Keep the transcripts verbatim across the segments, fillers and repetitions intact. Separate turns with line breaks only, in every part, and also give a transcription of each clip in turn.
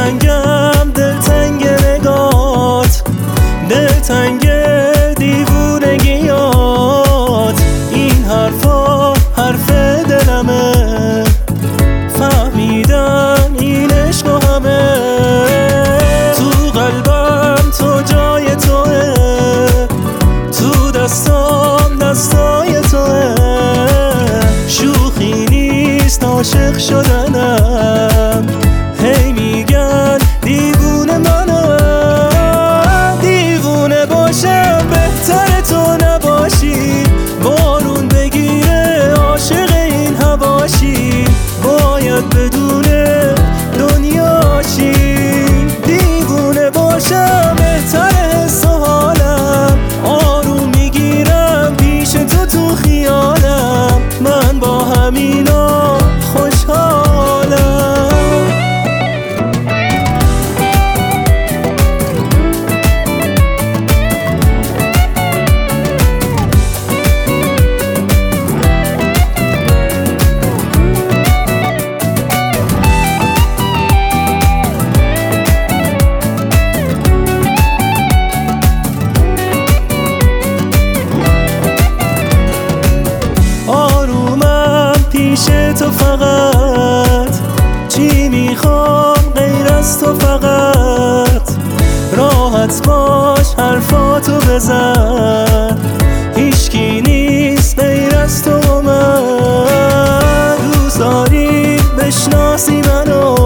دلتنگم دلتنگ نگات، دلتنگ دیوونگیات. این حرفا حرف دلمه، فهمیدم این عشق و همه. تو قلبم تو جای توه، تو دستام دستای توه. شوخی نیست عاشق شدنم، هی میگن دیوونه منم. دیوونه باشم بهتر تو نباشی، بارون بگیره عاشق این هواشی. باید بدونه دنیا چی، دیوونه باشم بهتر حس و حالم. آروم میگیرم پیش تو تو خیالم، من با همینا خوشحالم. پیش تو فقط چی میخوام غیر از تو فقط. راحت باش حرفاتو بزن، هیچکی نیست غیر از تو و من. دوست داری بشناسی منو،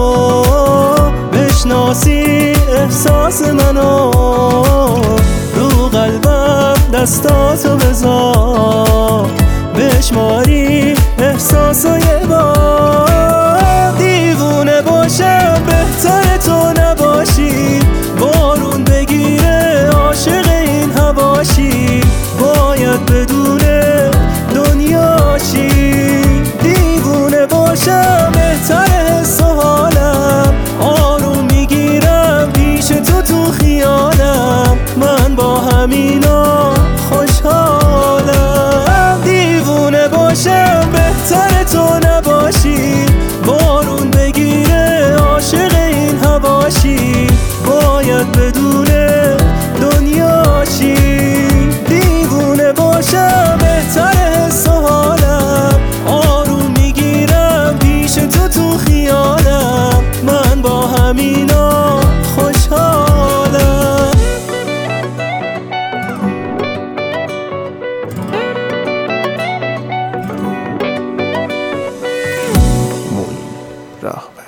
بشناسی احساس منو. رو قلبم دستاتو بذار، بشماری احساسای بار. دیوونه باشم بهتر تو نباشی، بارون بگیره عاشق این هواشی. باید بدونه دنیا چی، دیوونه باشم بهتر حس و حالم. آروم میگیرم پیش تو تو خیالم، من با همینا خوشحالم. دیوونه باشم بهتر تو نباشی، بارون بگیره عاشق این هواشی. باید بدونه دنیا چی، دیوونه باشم بهتر حس و حالم. آروم میگیرم پیش تو تو خیالم، من با همینا خوشحالم.
راه